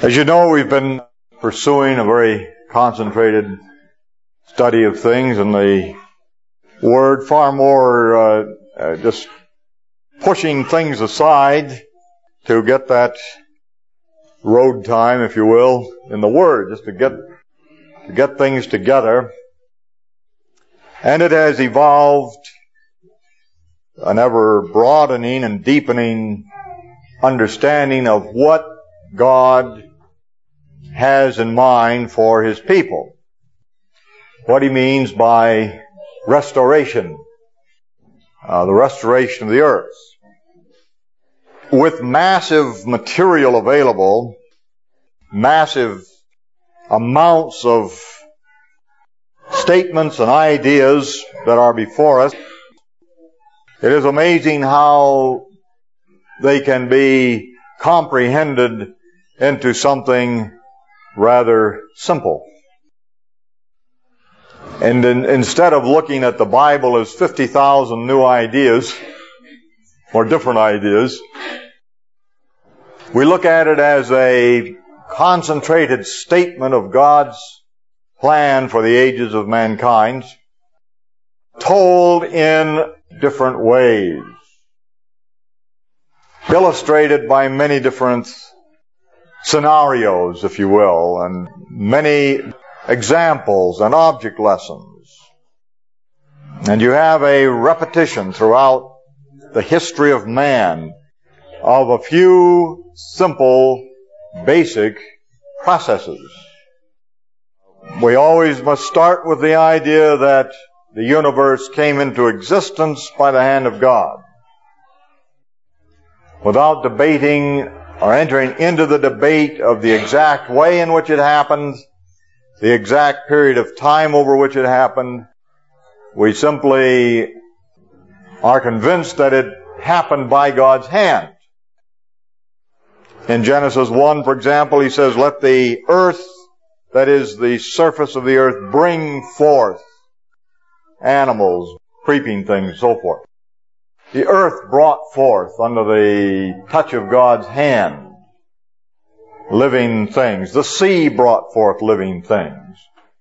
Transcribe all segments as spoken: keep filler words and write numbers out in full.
As you know, we've been pursuing a very concentrated study of things in the Word, far more uh, uh, just pushing things aside to get that road time, if you will, in the Word, just to get to get things together. And it has evolved an ever-broadening and deepening understanding of what God has in mind for His people. What He means by restoration, uh, the restoration of the earth. With massive material available, massive amounts of statements and ideas that are before us, it is amazing how they can be comprehended into something rather simple. And in, instead of looking at the Bible as fifty thousand new ideas, or different ideas, we look at it as a concentrated statement of God's plan for the ages of mankind, told in different ways, illustrated by many different scenarios, if you will, and many examples and object lessons. And you have a repetition throughout the history of man of a few simple, basic processes. We always must start with the idea that the universe came into existence by the hand of God. Without debating or entering into the debate of the exact way in which it happened, the exact period of time over which it happened, we simply are convinced that it happened by God's hand. In Genesis one, for example, He says, "Let the earth, that is the surface of the earth, bring forth animals, creeping things, and so forth." The earth brought forth, under the touch of God's hand, living things. The sea brought forth living things.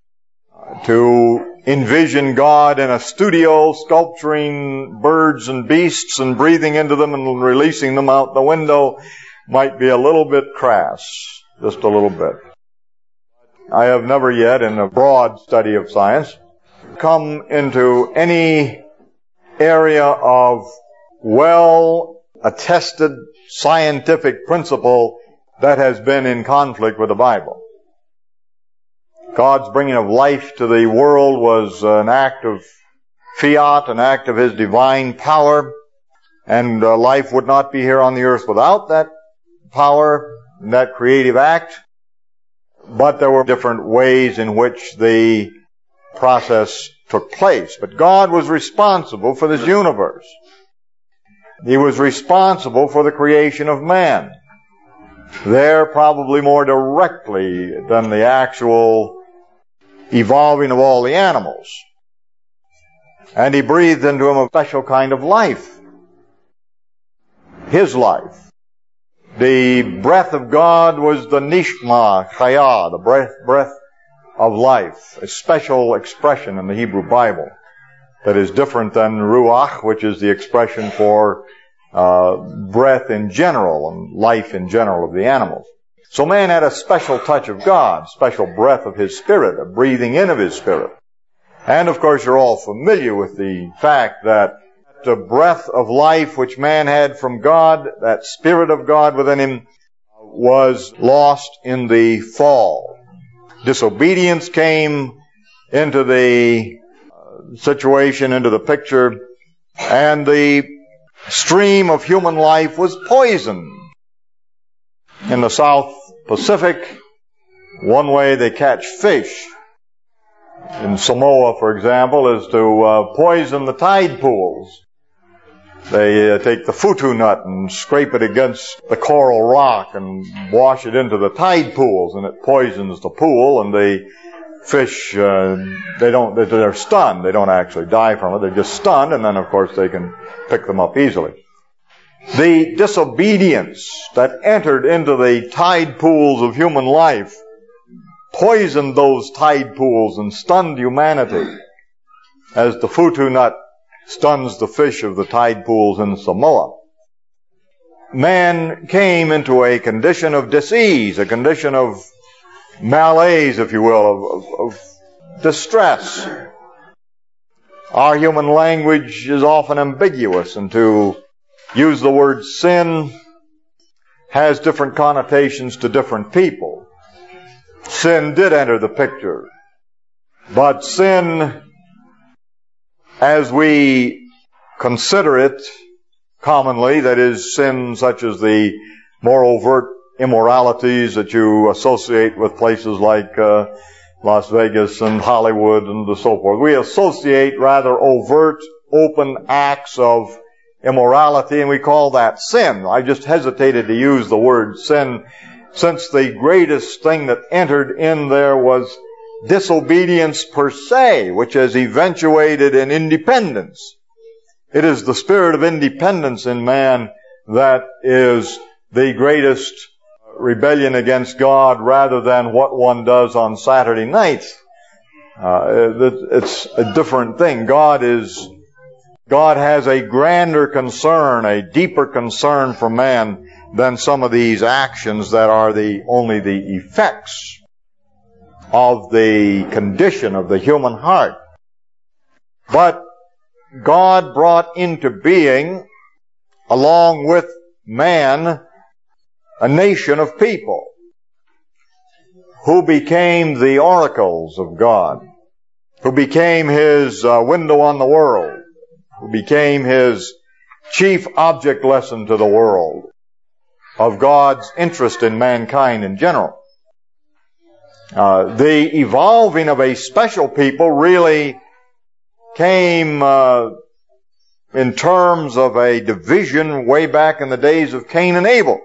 To envision God in a studio, sculpturing birds and beasts and breathing into them and releasing them out the window might be a little bit crass, just a little bit. I have never yet, in a broad study of science, come into any area of well-attested scientific principle that has been in conflict with the Bible. God's bringing of life to the world was an act of fiat, an act of His divine power, and uh, life would not be here on the earth without that power, that creative act. But there were different ways in which the process took place. But God was responsible for this universe. He was responsible for the creation of man. There, probably more directly than the actual evolving of all the animals. And He breathed into him a special kind of life. His life. The breath of God was the nishma chaya, the breath, breath of life, a special expression in the Hebrew Bible that is different than ruach, which is the expression for uh, breath in general and life in general of the animals. So man had a special touch of God, special breath of His Spirit, a breathing in of His Spirit. And of course you're all familiar with the fact that the breath of life which man had from God, that Spirit of God within him, was lost in the fall. Disobedience came into the situation, into the picture, and the stream of human life was poisoned. In the South Pacific, one way they catch fish, in Samoa, for example, is to uh, poison the tide pools. They uh, take the futu nut and scrape it against the coral rock and wash it into the tide pools, and it poisons the pool, and the fish, uh, they don't, they're stunned. They don't actually die from it. They're just stunned, and then, of course, they can pick them up easily. The disobedience that entered into the tide pools of human life poisoned those tide pools and stunned humanity, as the futu nut stuns the fish of the tide pools in Samoa. Man came into a condition of disease, a condition of malaise, if you will, of, of, of distress. Our human language is often ambiguous, and to use the word sin has different connotations to different people. Sin did enter the picture, but sin, as we consider it commonly, that is, sin such as the more overt immoralities that you associate with places like uh, Las Vegas and Hollywood and so forth. We associate rather overt, open acts of immorality, and we call that sin. I just hesitated to use the word sin, since the greatest thing that entered in there was disobedience per se, which has eventuated in independence. It is the spirit of independence in man that is the greatest rebellion against God, rather than what one does on Saturday nights. Uh, it's a different thing. God is, God has a grander concern, a deeper concern for man than some of these actions that are the only the effects of the condition of the human heart. But God brought into being, along with man, a nation of people who became the oracles of God, who became His uh, window on the world, who became His chief object lesson to the world of God's interest in mankind in general. Uh, the evolving of a special people really came uh, in terms of a division way back in the days of Cain and Abel,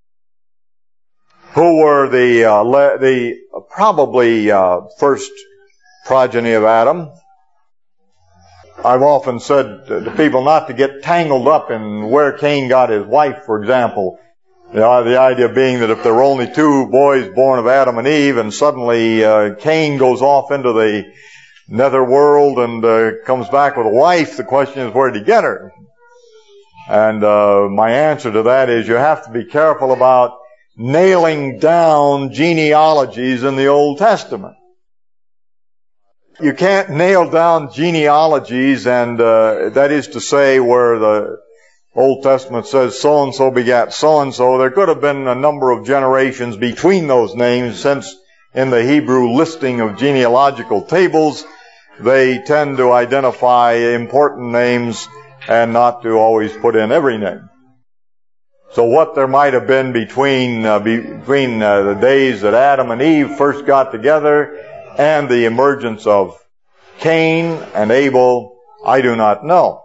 who were the uh, le- the probably uh, first progeny of Adam. I've often said to people not to get tangled up in where Cain got his wife, for example. You know, the idea being that if there were only two boys born of Adam and Eve, and suddenly uh, Cain goes off into the nether world and uh, comes back with a wife, the question is, where did he get her? And uh, my answer to that is, you have to be careful about nailing down genealogies in the Old Testament. You can't nail down genealogies, and uh, that is to say, where the Old Testament says so-and-so begat so-and-so. There could have been a number of generations between those names, since in the Hebrew listing of genealogical tables, they tend to identify important names and not to always put in every name. So what there might have been between uh, between uh, the days that Adam and Eve first got together and the emergence of Cain and Abel, I do not know.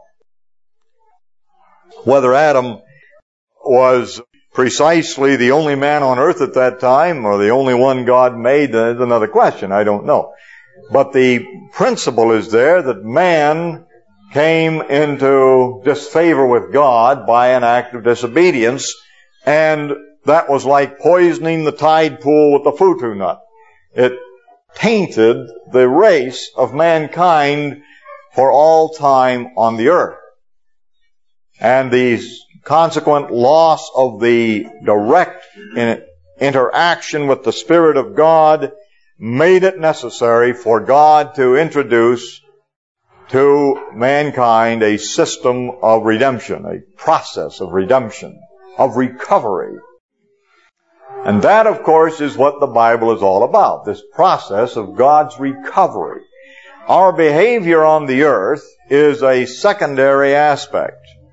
Whether Adam was precisely the only man on earth at that time, or the only one God made, is another question. I don't know. But the principle is there that man came into disfavor with God by an act of disobedience, and that was like poisoning the tide pool with the futu nut. It tainted the race of mankind for all time on the earth. And the consequent loss of the direct interaction with the Spirit of God made it necessary for God to introduce to mankind a system of redemption, a process of redemption, of recovery. And that, of course, is what the Bible is all about, this process of God's recovery. Our behavior on the earth is a secondary aspect.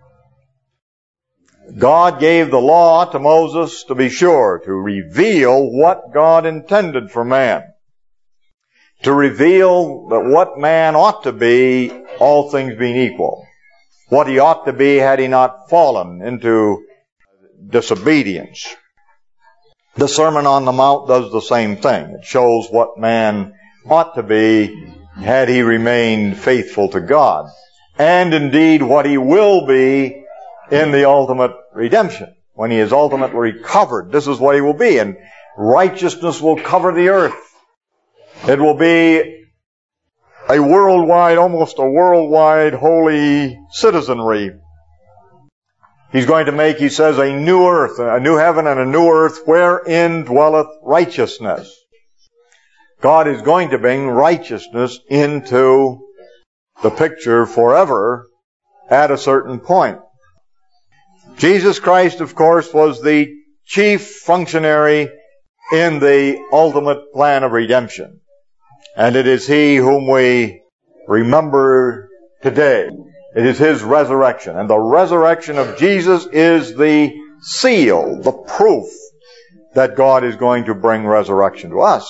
God gave the law to Moses, to be sure, to reveal what God intended for man, to reveal that what man ought to be, all things being equal, what he ought to be had he not fallen into disobedience. The Sermon on the Mount does the same thing. It shows what man ought to be had he remained faithful to God, and indeed what he will be in the ultimate redemption. When he is ultimately recovered, this is what he will be. And righteousness will cover the earth. It will be a worldwide, almost a worldwide holy citizenry. He's going to make, he says, a new earth, a new heaven and a new earth wherein dwelleth righteousness. God is going to bring righteousness into the picture forever at a certain point. Jesus Christ, of course, was the chief functionary in the ultimate plan of redemption. And it is He whom we remember today. It is His resurrection. And the resurrection of Jesus is the seal, the proof that God is going to bring resurrection to us.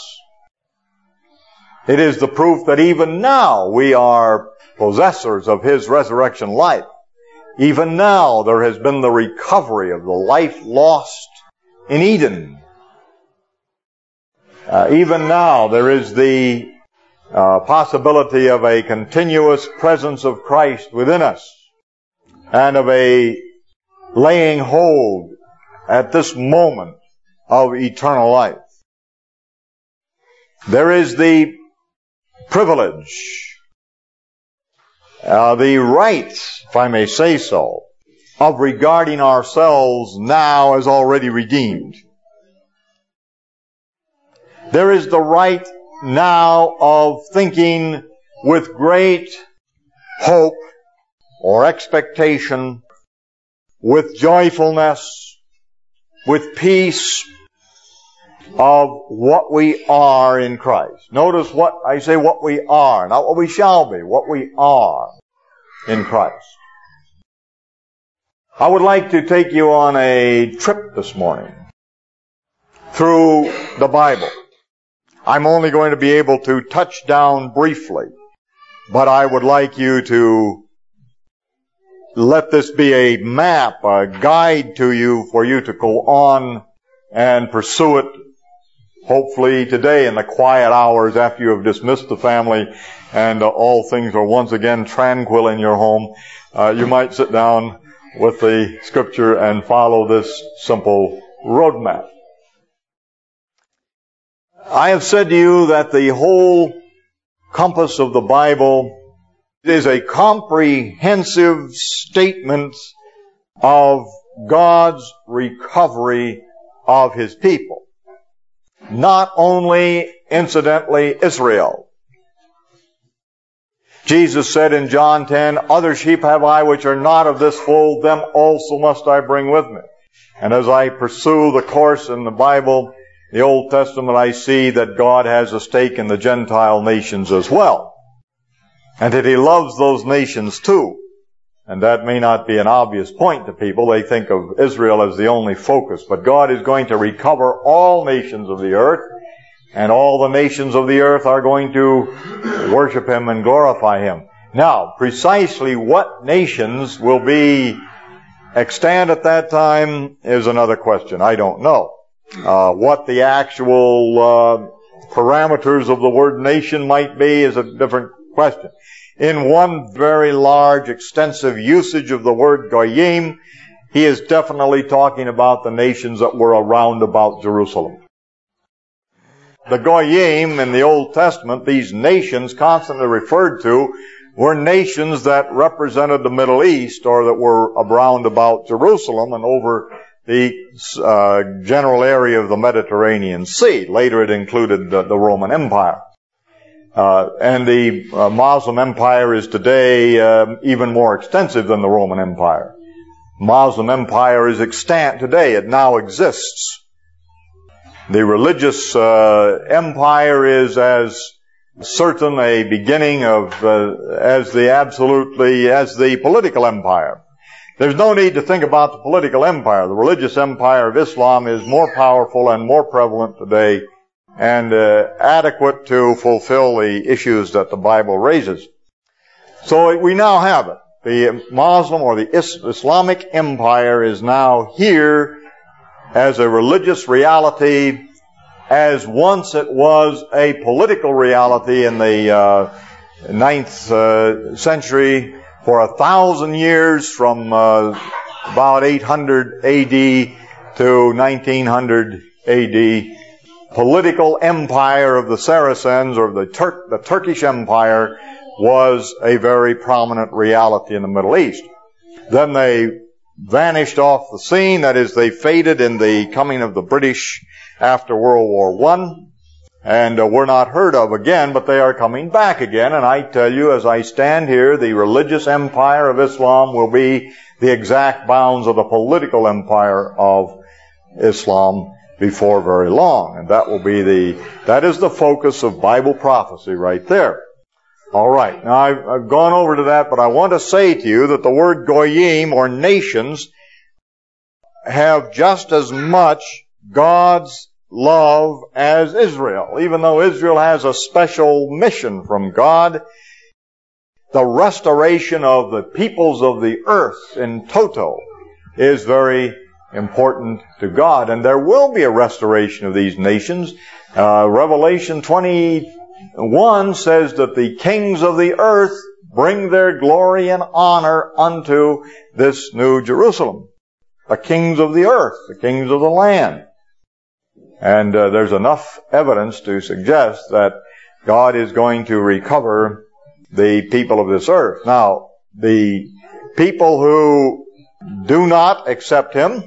It is the proof that even now we are possessors of His resurrection life. Even now there has been the recovery of the life lost in Eden. Uh, even now there is the uh, possibility of a continuous presence of Christ within us and of a laying hold at this moment of eternal life. There is the privilege, uh, the right, if I may say so, of regarding ourselves now as already redeemed. There is the right now of thinking with great hope or expectation, with joyfulness, with peace of what we are in Christ. Notice what I say, what we are, not what we shall be, what we are in Christ. I would like to take you on a trip this morning through the Bible. I'm only going to be able to touch down briefly, but I would like you to let this be a map, a guide to you for you to go on and pursue it, hopefully today in the quiet hours after you have dismissed the family and uh, all things are once again tranquil in your home. Uh, you might sit down with the scripture and follow this simple roadmap. I have said to you that the whole compass of the Bible is a comprehensive statement of God's recovery of His people. Not only, incidentally, Israel. Jesus said in John ten, "Other sheep have I which are not of this fold, them also must I bring with me." And as I pursue the course in the Bible, the Old Testament, I see that God has a stake in the Gentile nations as well. And that He loves those nations too. And that may not be an obvious point to people. They think of Israel as the only focus. But God is going to recover all nations of the earth. And all the nations of the earth are going to worship Him and glorify Him. Now, precisely what nations will be extant at that time is another question. I don't know. Uh, what the actual uh, parameters of the word nation might be is a different question. In one very large, extensive usage of the word goyim, he is definitely talking about the nations that were around about Jerusalem. The goyim in the Old Testament, these nations constantly referred to, were nations that represented the Middle East or that were around about Jerusalem and over the uh, general area of the Mediterranean Sea. Later it included the, the Roman Empire. Uh, and the uh, Muslim Empire is today uh, even more extensive than the Roman Empire. Muslim Empire is extant today. It now exists. The religious uh, empire is as certain a beginning of uh, as the absolutely as the political empire. There's no need to think about the political empire. The religious empire of Islam is more powerful and more prevalent today and uh, adequate to fulfill the issues that the Bible raises. So we now have it. The Muslim or the Islamic empire is now here as a religious reality, as once it was a political reality in the uh, ninth uh, century. For a thousand years from uh, about eight hundred A D to nineteen hundred A D, political empire of the Saracens, or the, Tur- the Turkish Empire, was a very prominent reality in the Middle East. Then they vanished off the scene. That is, they faded in the coming of the British after World War One, and uh, were not heard of again, but they are coming back again. And I tell you, as I stand here, the religious empire of Islam will be the exact bounds of the political empire of Islam before very long. And that will be the, that is the focus of Bible prophecy right there. All right. Now, I've, I've gone over to that, but I want to say to you that the word goyim, or nations, have just as much God's love as Israel. Even though Israel has a special mission from God, the restoration of the peoples of the earth in toto is very important to God. And there will be a restoration of these nations. Uh, Revelation twenty-one says that the kings of the earth bring their glory and honor unto this new Jerusalem. The kings of the earth, the kings of the land. And uh, there's enough evidence to suggest that God is going to recover the people of this earth. Now, the people who do not accept Him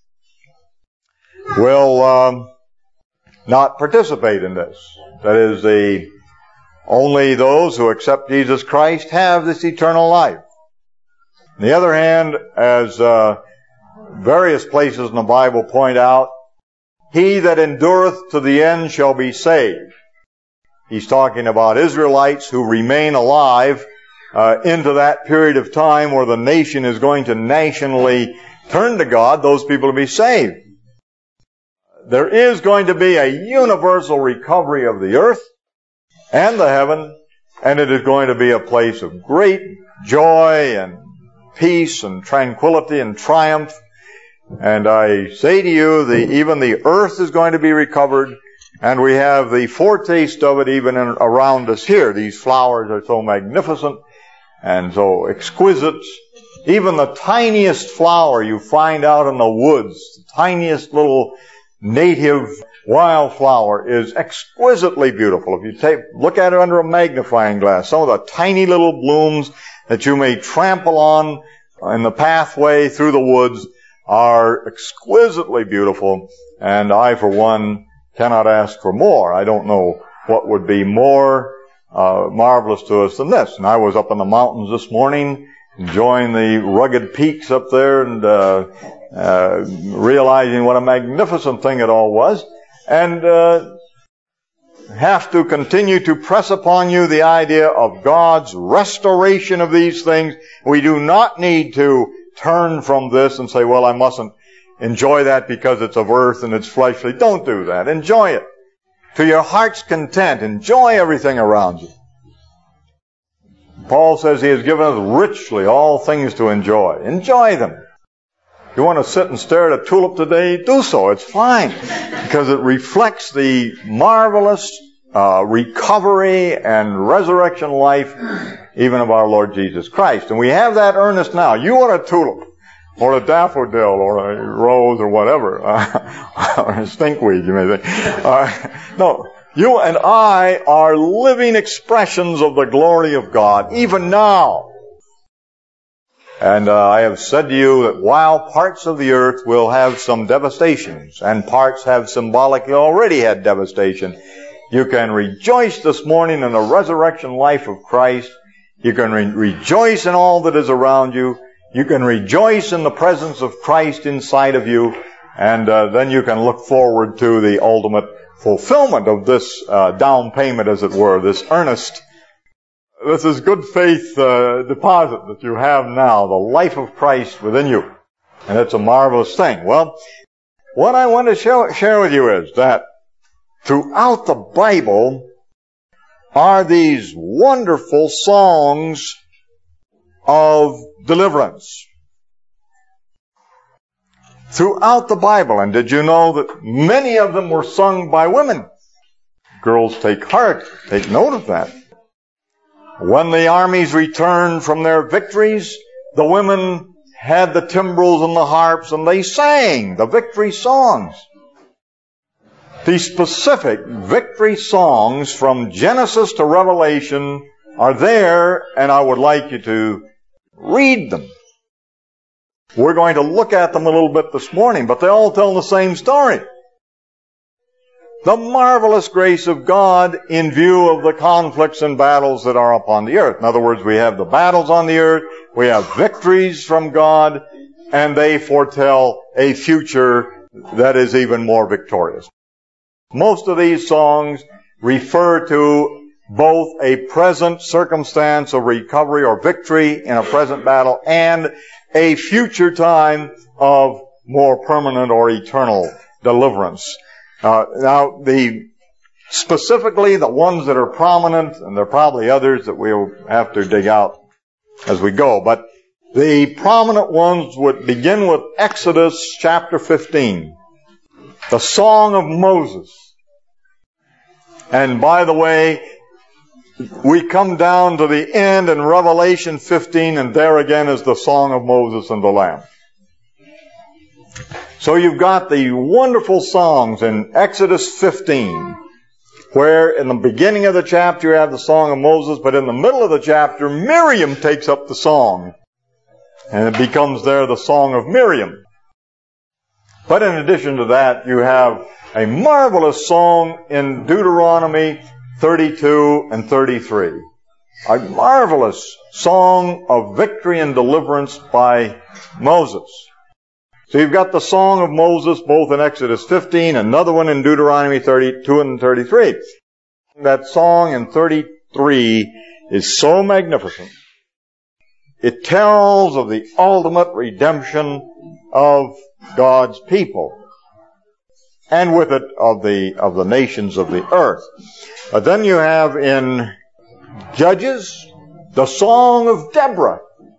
will um, not participate in this. That is, the only those who accept Jesus Christ have this eternal life. On the other hand, as uh, various places in the Bible point out, he that endureth to the end shall be saved. He's talking about Israelites who remain alive uh, into that period of time where the nation is going to nationally turn to God. Those people will be saved. There is going to be a universal recovery of the earth and the heaven, and it is going to be a place of great joy and peace and tranquility and triumph. And I say to you, the, even the earth is going to be recovered, and we have the foretaste of it even in, around us here. These flowers are so magnificent and so exquisite. Even the tiniest flower you find out in the woods, the tiniest little native wildflower, is exquisitely beautiful. If you take, look at it under a magnifying glass, some of the tiny little blooms that you may trample on in the pathway through the woods are exquisitely beautiful, and I, for one, cannot ask for more. I don't know what would be more uh, marvelous to us than this. And I was up in the mountains this morning, enjoying the rugged peaks up there, and uh, uh, realizing what a magnificent thing it all was, and uh, have to continue to press upon you the idea of God's restoration of these things. We do not need to turn from this and say, well, I mustn't enjoy that because it's of earth and it's fleshly. Don't do that. Enjoy it. To your heart's content, enjoy everything around you. Paul says He has given us richly all things to enjoy. Enjoy them. If you want to sit and stare at a tulip today, do so. It's fine. Because it reflects the marvelous uh, recovery and resurrection life even of our Lord Jesus Christ. And we have that earnest now. You want a tulip, or a daffodil, or a rose, or whatever, uh, or a stinkweed, you may think. Uh, no, you and I are living expressions of the glory of God, even now. And uh, I have said to you that while parts of the earth will have some devastations, and parts have symbolically already had devastation, you can rejoice this morning in the resurrection life of Christ. You can re- rejoice in all that is around you. You can rejoice in the presence of Christ inside of you. And uh, then you can look forward to the ultimate fulfillment of this uh, down payment, as it were, this earnest, this is good faith uh, deposit that you have now, the life of Christ within you. And it's a marvelous thing. Well, what I want to show, share with you is that throughout the Bible are these wonderful songs of deliverance. Throughout the Bible. And did you know that many of them were sung by women? Girls, take heart. Take note of that. When the armies returned from their victories, the women had the timbrels and the harps, and they sang the victory songs. The specific victory songs from Genesis to Revelation are there, and I would like you to read them. We're going to look at them a little bit this morning, but they all tell the same story. The marvelous grace of God in view of the conflicts and battles that are upon the earth. In other words, we have the battles on the earth, we have victories from God, and they foretell a future that is even more victorious. Most of these songs refer to both a present circumstance of recovery or victory in a present battle and a future time of more permanent or eternal deliverance. Uh, now, the specifically the ones that are prominent, and there are probably others that we'll have to dig out as we go, but the prominent ones would begin with Exodus chapter fifteen, the Song of Moses. And by the way, we come down to the end in Revelation fifteen, and there again is the Song of Moses and the Lamb. So you've got the wonderful songs in Exodus fifteen, where in the beginning of the chapter you have the Song of Moses, but in the middle of the chapter, Miriam takes up the song. And it becomes there the Song of Miriam. But in addition to that, you have a marvelous song in Deuteronomy thirty-two and thirty-three. A marvelous song of victory and deliverance by Moses. So you've got the Song of Moses both in Exodus fifteen, another one in Deuteronomy thirty-two and thirty-three. That song in thirty-three is so magnificent. It tells of the ultimate redemption of God's people, and with it of the of the nations of the earth. But then you have in Judges the Song of Deborah.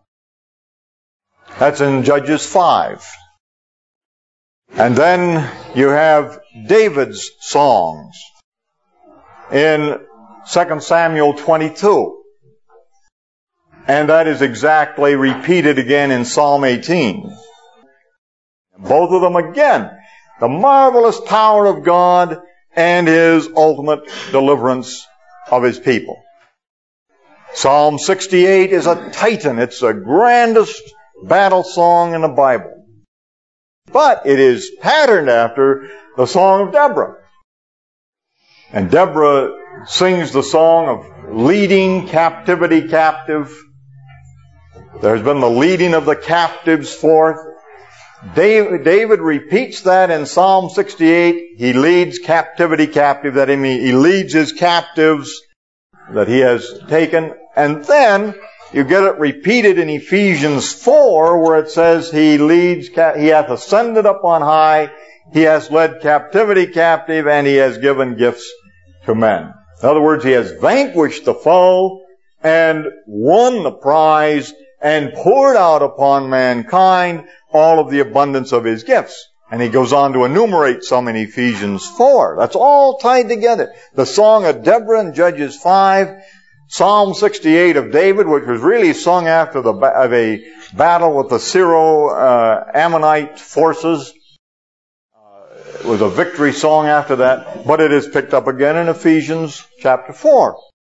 That's in Judges five. And then you have David's songs in Second Samuel twenty-two. And that is exactly repeated again in Psalm eighteen. Both of them again, the marvelous power of God and His ultimate deliverance of His people. Psalm sixty-eight is a titan. It's the grandest battle song in the Bible. But it is patterned after the Song of Deborah. And Deborah sings the song of leading captivity captive. There's been the leading of the captives forth. David, David repeats that in Psalm sixty-eight. He leads captivity captive. That means he leads his captives that he has taken. And then you get it repeated in Ephesians four, where it says he leads, he hath ascended up on high, he has led captivity captive, and he has given gifts to men. In other words, he has vanquished the foe and won the prize and poured out upon mankind all of the abundance of his gifts. And he goes on to enumerate some in Ephesians four. That's all tied together. The Song of Deborah in Judges five, Psalm sixty-eight of David, which was really sung after the of a battle with the Syro-Ammonite forces. Uh, it was a victory song after that, but it is picked up again in Ephesians chapter four.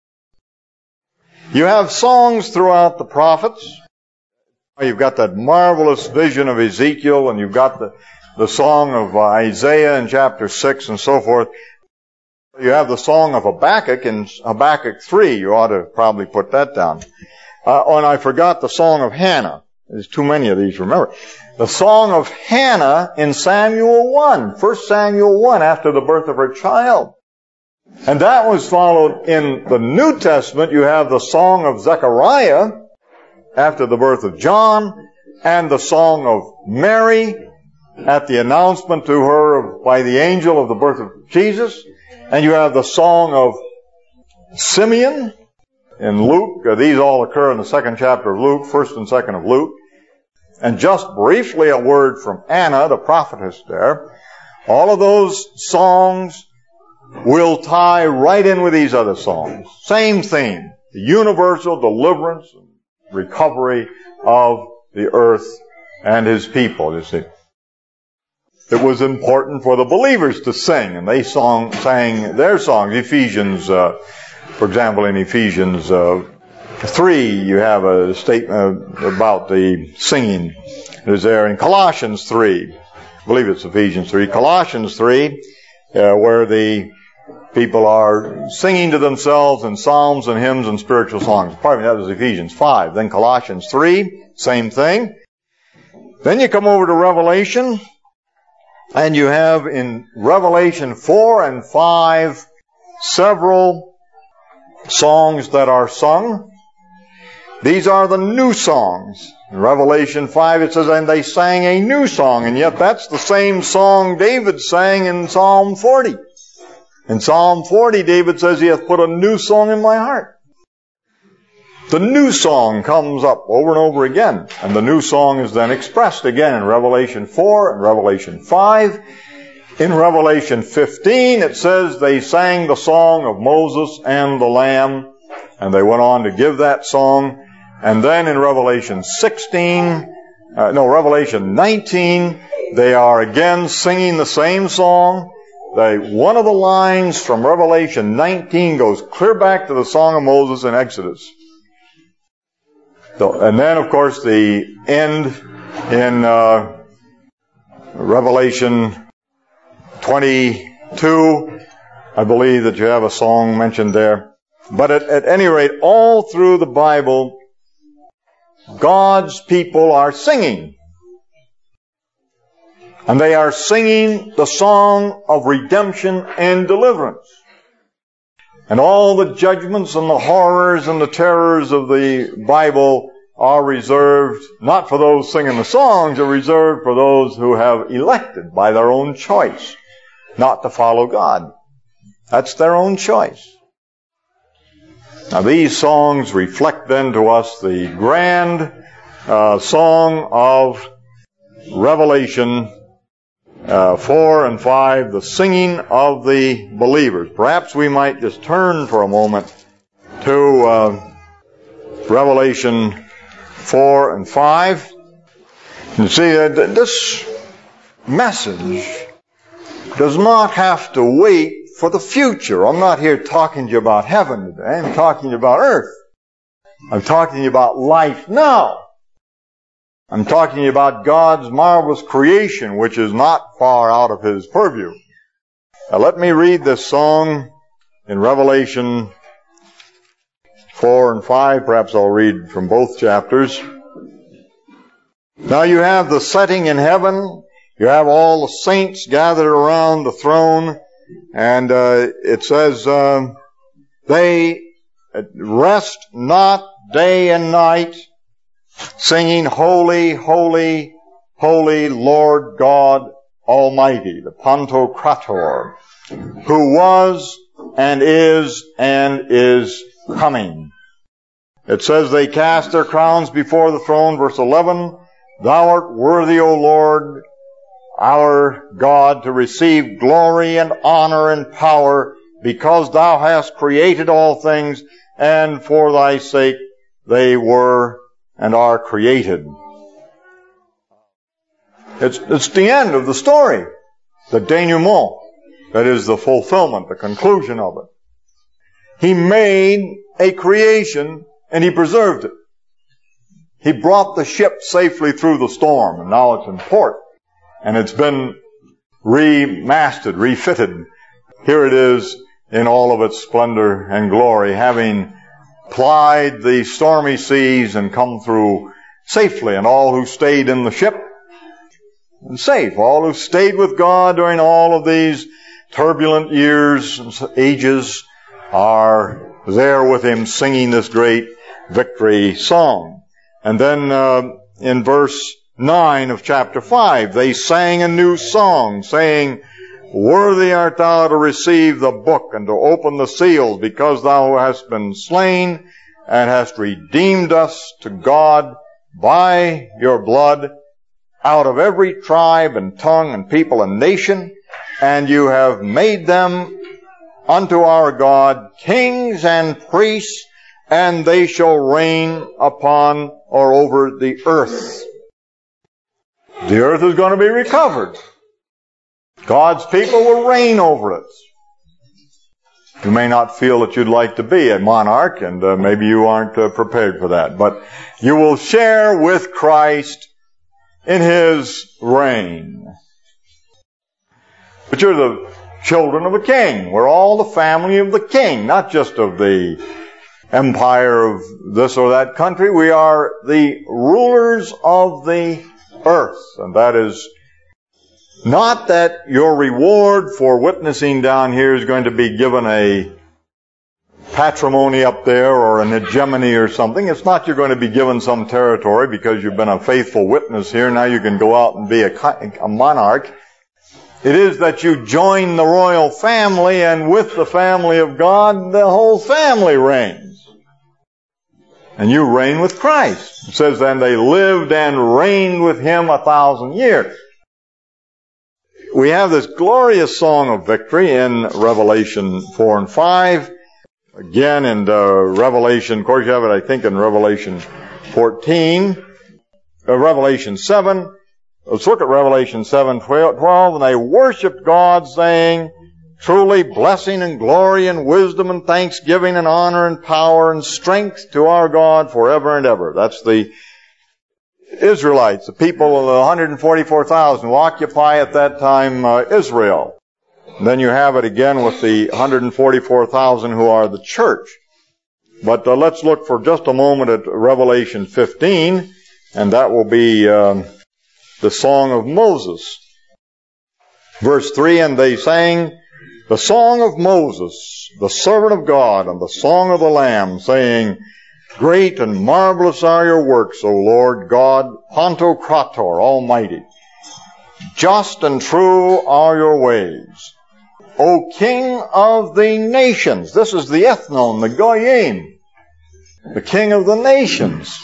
You have songs throughout the prophets. You've got that marvelous vision of Ezekiel, and you've got the, the song of Isaiah in chapter six and so forth. You have the song of Habakkuk in Habakkuk three. You ought to probably put that down. Uh, oh, and I forgot the song of Hannah. There's too many of these, remember. The song of Hannah in Samuel one. First Samuel one, after the birth of her child. And that was followed in the New Testament. You have the song of Zechariah after the birth of John, and the song of Mary at the announcement to her of, by the angel of the birth of Jesus. And you have the song of Simeon in Luke. These all occur in the second chapter of Luke, first and second of Luke. And just briefly a word from Anna, the prophetess there. All of those songs will tie right in with these other songs. Same theme. The universal deliverance and recovery of the earth and His people, you see. It was important for the believers to sing, and they song, sang their songs. Ephesians, uh, for example, in Ephesians uh, three, you have a statement about the singing. It is there in Colossians three. I believe it's Ephesians three. Colossians three, uh, where the people are singing to themselves in psalms and hymns and spiritual songs. Pardon me, that was Ephesians five. Then Colossians three, same thing. Then you come over to Revelation, and you have in Revelation four and five several songs that are sung. These are the new songs. In Revelation five it says, and they sang a new song, and yet that's the same song David sang in Psalm forty. In Psalm forty, David says, He hath put a new song in my heart. The new song comes up over and over again, and the new song is then expressed again in Revelation four and Revelation five. In Revelation fifteen, it says they sang the song of Moses and the Lamb, and they went on to give that song. And then in Revelation sixteen, uh, no, Revelation nineteen, they are again singing the same song. They, one of the lines from Revelation nineteen goes clear back to the Song of Moses in Exodus. So, and then, of course, the end in uh, Revelation twenty-two, I believe that you have a song mentioned there. But at, at any rate, all through the Bible, God's people are singing. And they are singing the song of redemption and deliverance. And all the judgments and the horrors and the terrors of the Bible are reserved, not for those singing the songs, are reserved for those who have elected by their own choice not to follow God. That's their own choice. Now these songs reflect then to us the grand uh, song of Revelation Uh, four and five, the singing of the believers. Perhaps we might just turn for a moment to uh, Revelation four and five. You see, uh, this message does not have to wait for the future. I'm not here talking to you about heaven today. I'm talking to you about earth. I'm talking to you about life now. I'm talking to you about God's marvelous creation, which is not far out of His purview. Now let me read this song in Revelation four and five. Perhaps I'll read from both chapters. Now you have the setting in heaven. You have all the saints gathered around the throne. And uh, it says, uh, they rest not day and night, singing, Holy, Holy, Holy Lord God Almighty, the Pantocrator, who was and is and is coming. It says they cast their crowns before the throne, verse eleven, Thou art worthy, O Lord, our God, to receive glory and honor and power, because Thou hast created all things, and for Thy sake they were and are created. It's, it's the end of the story. The denouement. That is the fulfillment, the conclusion of it. He made a creation and He preserved it. He brought the ship safely through the storm, and now it's in port. And it's been remasted, refitted. Here it is in all of its splendor and glory, having plied the stormy seas and come through safely. And all who stayed in the ship, and safe. All who stayed with God during all of these turbulent years and ages are there with Him singing this great victory song. And then uh, in verse nine of chapter five, they sang a new song, saying, Worthy art Thou to receive the book and to open the seals, because Thou hast been slain and hast redeemed us to God by Your blood out of every tribe and tongue and people and nation, and You have made them unto our God kings and priests, and they shall reign upon or over the earth. The earth is going to be recovered. God's people will reign over it. You may not feel that you'd like to be a monarch, and uh, maybe you aren't uh, prepared for that. But you will share with Christ in His reign. But you're the children of a king. We're all the family of the king, not just of the empire of this or that country. We are the rulers of the earth. And that is not that your reward for witnessing down here is going to be given a patrimony up there or an hegemony or something. It's not you're going to be given some territory because you've been a faithful witness here. Now you can go out and be a, a monarch. It is that you join the royal family, and with the family of God, the whole family reigns. And you reign with Christ. It says, then they lived and reigned with Him a thousand years. We have this glorious song of victory in Revelation four and five. Again in uh, Revelation, of course you have it I think in Revelation fourteen. Uh, Revelation seven. Let's look at Revelation seven, twelve. And they worshipped God, saying, truly blessing and glory and wisdom and thanksgiving and honor and power and strength to our God forever and ever. That's the Israelites, the people of the one hundred forty-four thousand who occupy at that time uh, Israel. And then you have it again with the one hundred forty-four thousand who are the church. But uh, let's look for just a moment at Revelation fifteen, and that will be um, the Song of Moses. Verse three, and they sang the song of Moses, the servant of God, and the song of the Lamb, saying, great and marvelous are your works, O Lord God, Pantocrator, Almighty. Just and true are your ways, O King of the nations. This is the ethnon, the goyim, the King of the nations.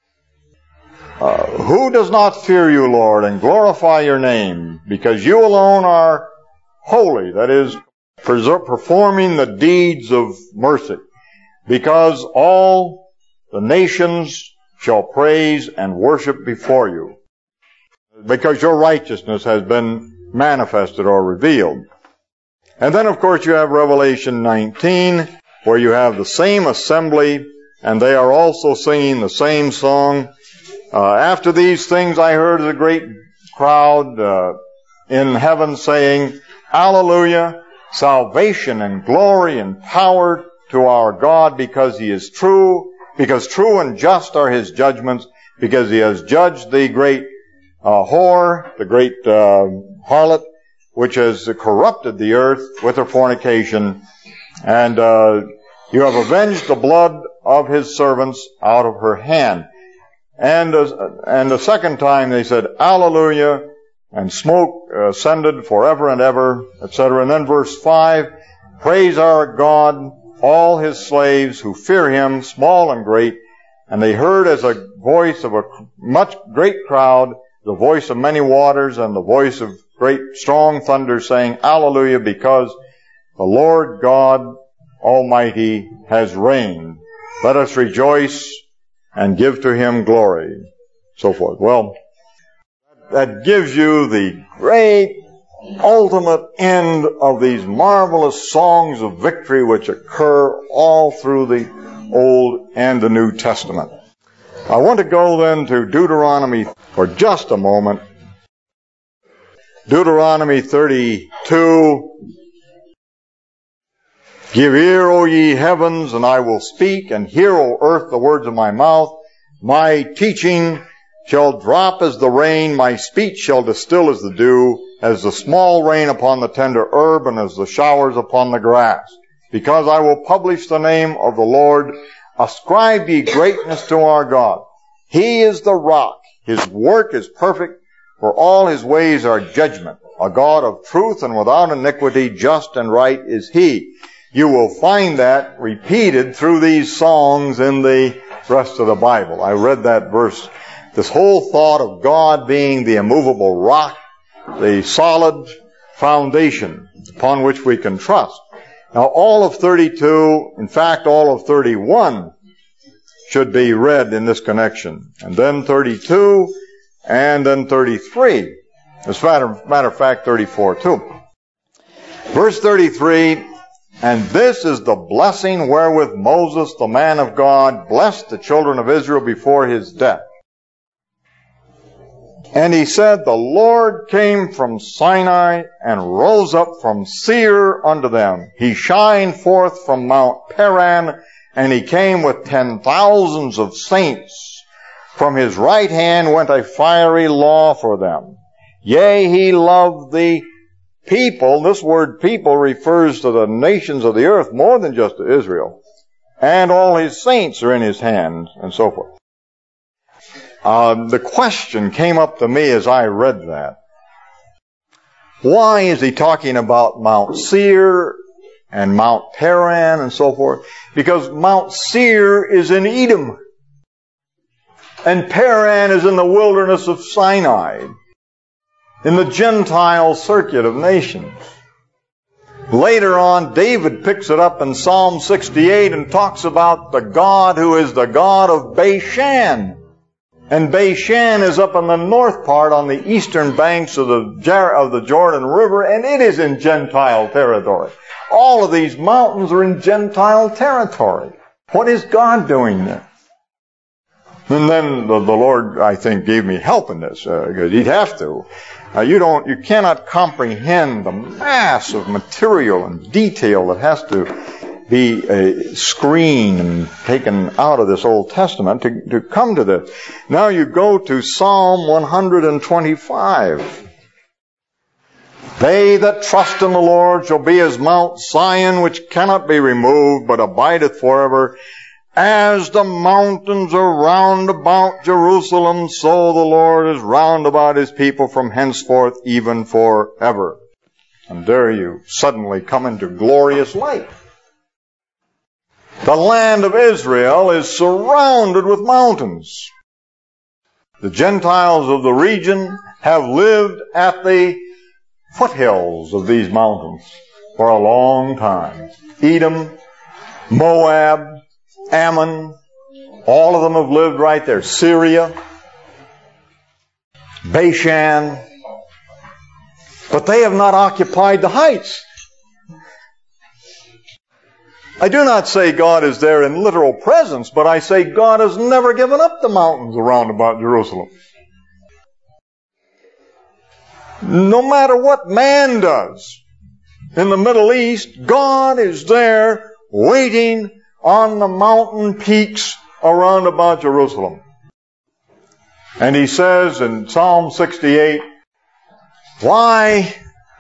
Uh, who does not fear you, Lord, and glorify your name? Because you alone are holy, that is, performing the deeds of mercy. Because all the nations shall praise and worship before you. Because your righteousness has been manifested or revealed. And then, of course, you have Revelation nineteen, where you have the same assembly, and they are also singing the same song. Uh, after these things I heard a great crowd uh, in heaven saying, Alleluia, salvation and glory and power to our God, because He is true, because true and just are His judgments, because He has judged the great uh, whore, the great uh, harlot, which has corrupted the earth with her fornication, and uh, you have avenged the blood of His servants out of her hand. And uh, and the second time they said, Alleluia, and smoke uh, ascended forever and ever, et cetera. And then verse five, praise our God, all His slaves who fear Him, small and great. And they heard as a voice of a much great crowd, the voice of many waters, and the voice of great strong thunder, saying, Alleluia, because the Lord God Almighty has reigned. Let us rejoice and give to Him glory. So forth. Well, that gives you the great ultimate end of these marvelous songs of victory which occur all through the Old and the New Testament. I want to go then to Deuteronomy for just a moment. Deuteronomy thirty-two. Give ear, O ye heavens, and I will speak, and hear, O earth, the words of my mouth. My teaching shall drop as the rain, my speech shall distill as the dew, as the small rain upon the tender herb, and as the showers upon the grass. Because I will publish the name of the Lord, ascribe ye greatness to our God. He is the rock, His work is perfect, for all His ways are judgment. A God of truth and without iniquity, just and right is He. You will find that repeated through these songs in the rest of the Bible. I read that verse. This whole thought of God being the immovable rock, the solid foundation upon which we can trust. Now all of thirty-two, in fact all of thirty-one, should be read in this connection. And then thirty-two, and then thirty-three. As a matter, matter of fact, thirty-four too. Verse thirty-three, and this is the blessing wherewith Moses, the man of God, blessed the children of Israel before his death. And he said, the Lord came from Sinai and rose up from Seir unto them. He shined forth from Mount Paran, and he came with ten thousands of saints. From his right hand went a fiery law for them. Yea, he loved the people. This word people refers to the nations of the earth more than just to Israel. And all his saints are in his hand, and so forth. Uh, the question came up to me as I read that. Why is he talking about Mount Seir and Mount Paran and so forth? Because Mount Seir is in Edom. And Paran is in the wilderness of Sinai, in the Gentile circuit of nations. Later on, David picks it up in Psalm sixty-eight and talks about the God who is the God of Bashan. And Bashan is up in the north part on the eastern banks of the, of the Jordan River, and it is in Gentile territory. All of these mountains are in Gentile territory. What is God doing there? And then the, the Lord, I think, gave me help in this, uh, because He'd have to. Uh, you don't, you cannot comprehend the mass of material and detail that has to be uh, screened and taken out of this Old Testament to, to come to this. Now you go to Psalm one twenty-five. They that trust in the Lord shall be as Mount Zion, which cannot be removed, but abideth forever. As the mountains are round about Jerusalem, so the Lord is round about His people from henceforth, even forever. And there you suddenly come into glorious light. The land of Israel is surrounded with mountains. The Gentiles of the region have lived at the foothills of these mountains for a long time. Edom, Moab, Ammon, all of them have lived right there. Syria, Bashan. But they have not occupied the heights. I do not say God is there in literal presence, but I say God has never given up the mountains around about Jerusalem. No matter what man does in the Middle East, God is there waiting on the mountain peaks around about Jerusalem. And He says in Psalm sixty-eight, why,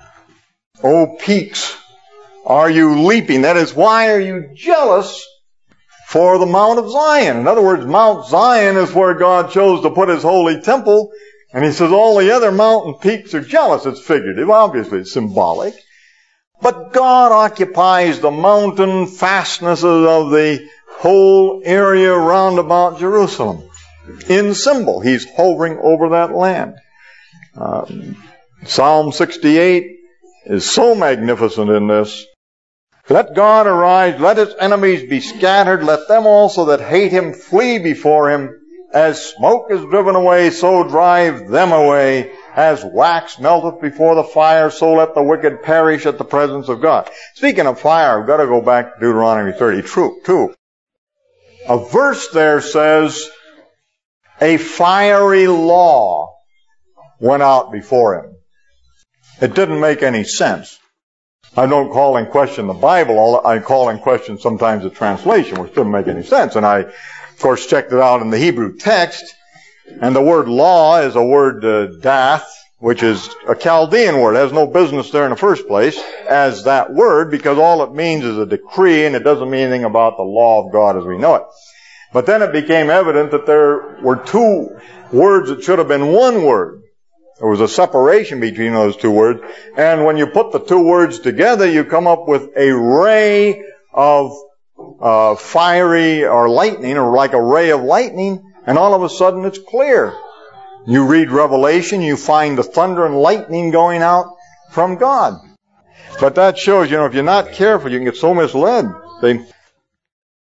O peaks, are you leaping? That is, why are you jealous for the Mount of Zion? In other words, Mount Zion is where God chose to put His holy temple. And He says all the other mountain peaks are jealous. It's figurative. Obviously, it's symbolic. But God occupies the mountain fastnesses of the whole area round about Jerusalem. In symbol, He's hovering over that land. Um, Psalm sixty-eight is so magnificent in this. Let God arise, let His enemies be scattered, let them also that hate Him flee before Him. As smoke is driven away, so drive them away. As wax melteth before the fire, so let the wicked perish at the presence of God. Speaking of fire, I've got to go back to Deuteronomy thirty-two. A verse there says, a fiery law went out before Him. It didn't make any sense. I don't call in question the Bible. I call in question sometimes the translation, which doesn't make any sense. And I, of course, checked it out in the Hebrew text. And the word law is a word, uh, dath, which is a Chaldean word. It has no business there in the first place as that word, because all it means is a decree, and it doesn't mean anything about the law of God as we know it. But then it became evident that there were two words that should have been one word. There was a separation between those two words. And when you put the two words together, you come up with a ray of uh, fiery or lightning, or like a ray of lightning, and all of a sudden it's clear. You read Revelation, you find the thunder and lightning going out from God. But that shows, you know, if you're not careful, you can get so misled. They,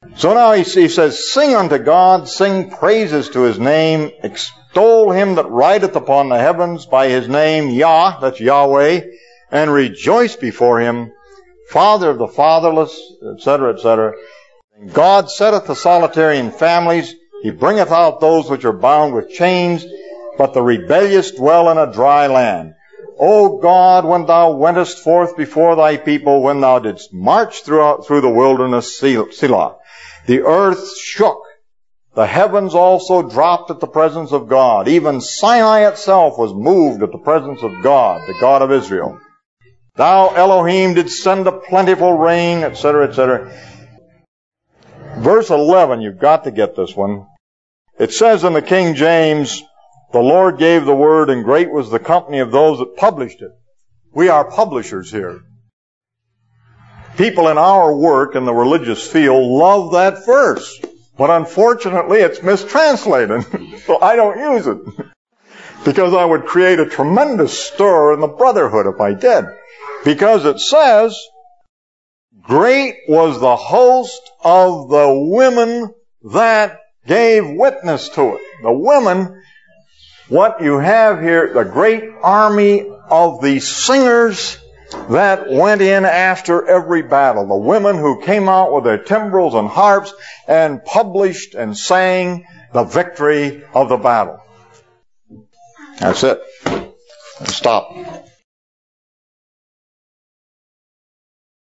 So now he, he says, sing unto God, sing praises to his name, extol him that rideth upon the heavens by his name, Yah, that's Yahweh, and rejoice before him, Father of the fatherless, et cetera, et cetera. God setteth the solitary in families, he bringeth out those which are bound with chains, but the rebellious dwell in a dry land. O God, when thou wentest forth before thy people, when thou didst march throughout, through the wilderness, Selah, the earth shook. The heavens also dropped at the presence of God. Even Sinai itself was moved at the presence of God, the God of Israel. Thou, Elohim, didst send a plentiful rain, et cetera, et cetera. Verse eleven, you've got to get this one. It says in the King James, the Lord gave the word, and great was the company of those that published it. We are publishers here. People in our work in the religious field love that verse. But unfortunately, it's mistranslated. So I don't use it. Because I would create a tremendous stir in the brotherhood if I did. Because it says, great was the host of the women that gave witness to it. The women, what you have here, the great army of the singers that went in after every battle. The women who came out with their timbrels and harps and published and sang the victory of the battle. That's it. Stop.